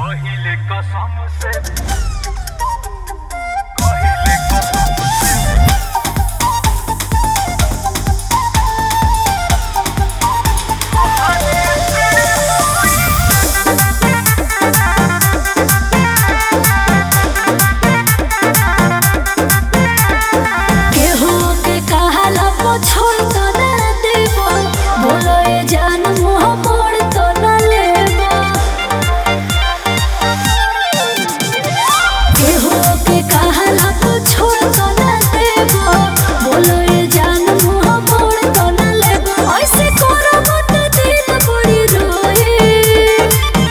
कहिले कसम से कहिले कसम से केहू के कहाला छोड़ तो ना देबो, बोलो ये जान मुँह मोड़ तो ना लेबो। केहू के कहाला छोड़ तो ना देबो, बोलो ये जान मुँह मोड़ तो ना लेबो। ऐसे करो मत दिल बड़ी रोए।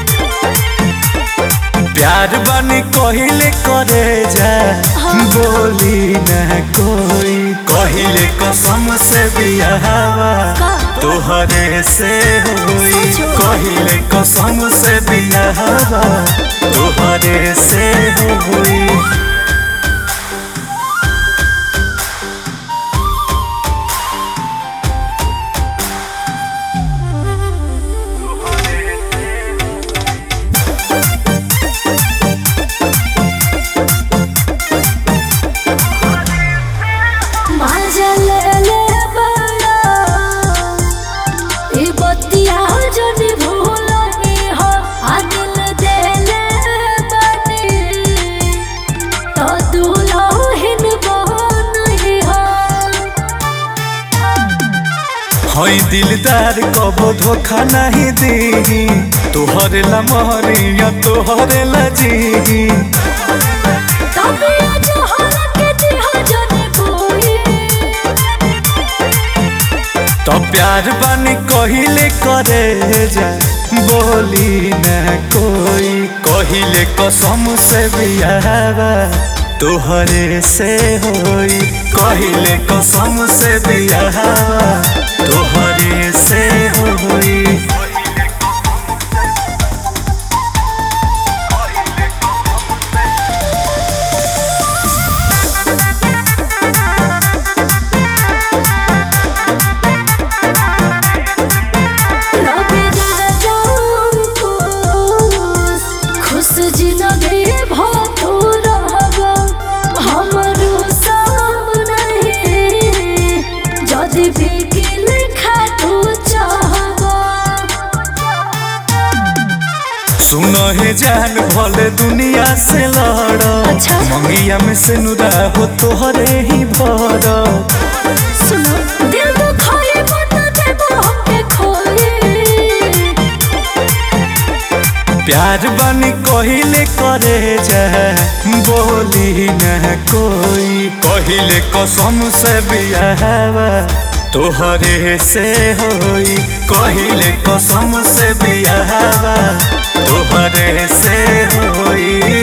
प्यार बानी कहिले करे जा बोली न कोई कहिले कसम से बियाहवा तोहरे से होई कहिले कसम से बियाहवा तोहरे से होई। मजा ले ले बड़ा, ई बतिया जनी भूलनी हो, आ दिल दे ले बनी, तो दुल्हन बनही हो। हई दिलदार कबो धोखा नहीं दी तोहरे ला महरिया तोहरे ला जी। तबे जहर के दिह जनी कोई। तो प्यार बानी कहिले करे जा बोली न कोई कहिले कसम से बियाहवा तोहरे से होई कहिले कसम से बियाहवा तोहरे से होई। रबे राजा खुश जिंदगी भो रहबा, हमरो सब नहीं जदि भी के लिखा तू चाहबा। सुनो हे जान भले दुनिया से लड़ अच्छा। मंगिया में से नुरा हो तोहरे ही भर। सुनो दिल तो खोए मत देबो हमके खोए। प्यार बानी कहिले करे जा बोली न कोई कहिले कसम से बियाहवा तोहरे से होई कहिले कसम से बियाहवा तोहरे से होई।